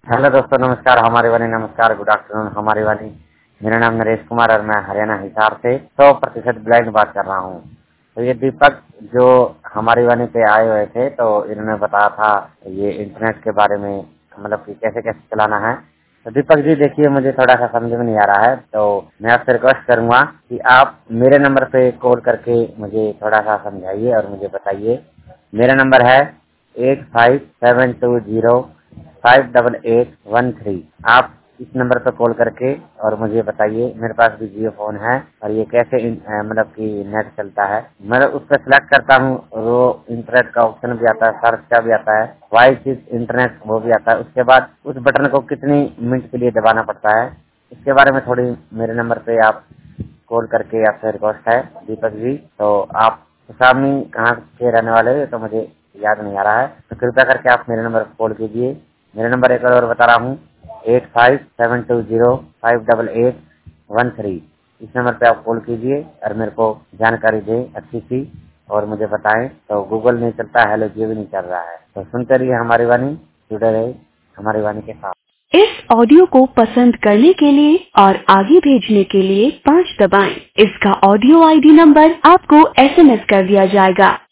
Hello दोस्तों, नमस्कार। हमारी वाणी नमस्कार, गुड आफ्टरनून हमारी वाणी। मेरा नाम नरेश कुमार और मैं हरियाणा हिसार से 100% ब्लाइंड बात कर रहा हूँ। तो ये दीपक जो हमारी वाणी पे आए हुए थे, तो इन्होंने बताया था ये इंटरनेट के बारे में, मतलब कि कैसे कैसे चलाना है। तो दीपक जी देखिए, मुझे थोड़ा सा समझ में नहीं आ रहा है, तो मैं आपसे रिक्वेस्ट करूंगा कि आप मेरे नंबर पे कॉल करके मुझे थोड़ा सा समझाइए और मुझे बताइए। मेरा नंबर है 8572058813। आप इस नंबर पर कॉल करके और मुझे बताइए। मेरे पास भी जियो फोन है और ये कैसे मतलब कि नेट चलता है। मैं उस पर सिलेक्ट करता हूँ, वो इंटरनेट का ऑप्शन भी आता है, सर्च का भी आता है, वॉइस इंटरनेट वो भी आता है। उसके बाद उस बटन को कितनी मिनट के लिए दबाना पड़ता है, इसके बारे में थोड़ी मेरे नंबर पे आप कॉल करके आपसे रिक्वेस्ट है दीपक जी। तो आप सामने कहाँ के रहने वाले हैं तो मुझे याद नहीं आ रहा है, तो कृपया करके आप मेरे नंबर पर कॉल कीजिए। मेरा नंबर एक और बता रहा हूँ, 8572058813। इस नंबर पे आप कॉल कीजिए और मेरे को जानकारी दें अच्छी सी और मुझे बताएं। तो गूगल नहीं चलता, हेलो जियो भी नहीं चल रहा है। तो सुनते रहिए हमारी वाणी, जुड़े रहे हमारी वाणी के साथ। इस ऑडियो को पसंद करने के लिए और आगे भेजने के लिए 5 दबाएं। इसका ऑडियो आईडी नंबर आपको SMS कर दिया जाएगा।